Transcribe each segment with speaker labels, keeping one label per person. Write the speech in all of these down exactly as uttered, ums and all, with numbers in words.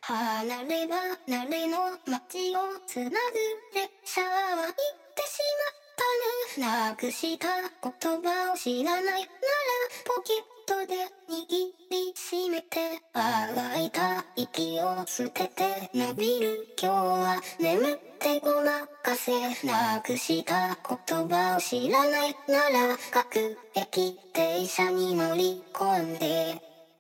Speaker 1: 離れ離れの街をつなぐ列車は行ってしまったね。なくした言葉を知らないならポケットで握りしめて、あがいた息を捨てて伸びる今日は眠ってごまかせ。なくした言葉を知らないなら各駅停車に乗り込んで、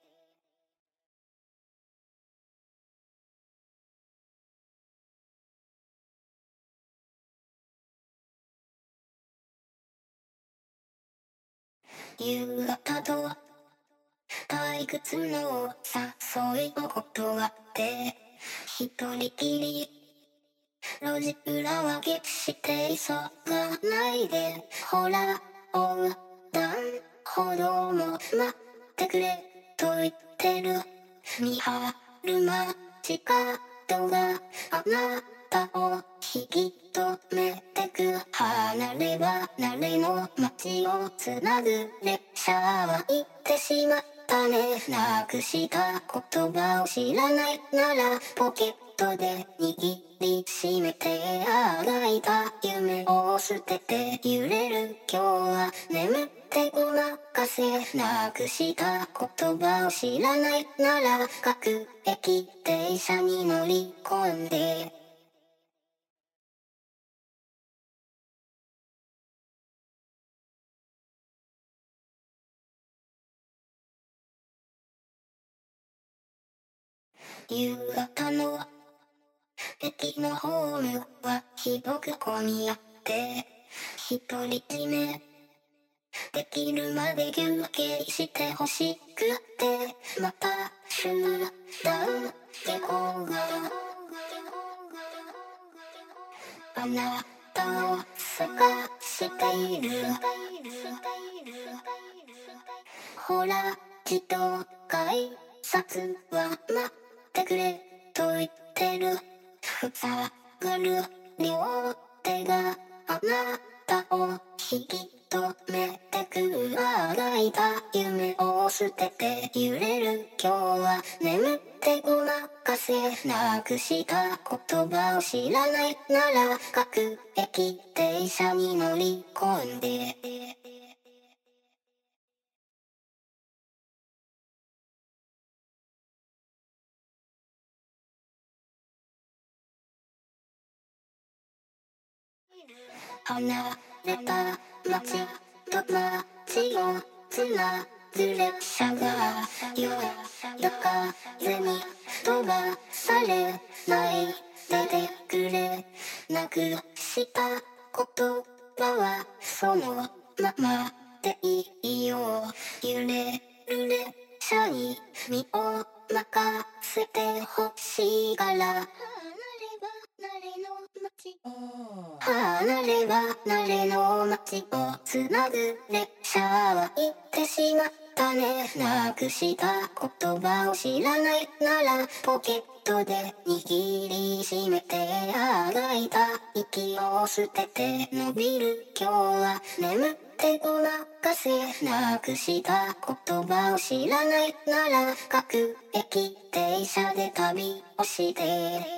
Speaker 1: 夕方と退屈の誘いを断って一人きり路地裏は決して急がないで、ほら横断歩道も待ってくれと言ってる。見張る街角があなたを引き止めてく。離れ離れの街をつなぐ列車は行ってしまったね。なくした言葉を知らないならポケットで握りしめて、あがいた夢を捨てて揺れる今日は眠ってごまかせ。なくした言葉を知らないなら各駅停車に乗り込んで、夕方の駅のホームはひどく混み合って独り占めできるまで休憩してほしくて、また集団下校があなたを探している。ほら自動改札は待ってくれと言ってる。ふさがる両手があなたを引き止めてく。あがいた夢を捨てて揺れる今日は眠ってごまかせ。なくした言葉を知らないなら各駅停車に乗り込んで、離れた街と街をつなぐ列車が夜風に飛ばされないでてくれ。なくした言葉はそのままでいいよ。揺れる列車に身を任せてほしいから、離れ離れの街をつなぐ列車は行ってしまったね。なくした言葉を知らないならポケットで握りしめて、あがいた息を捨てて伸びる今日は眠ってごまかせ。なくした言葉を知らないなら各駅停車で旅をして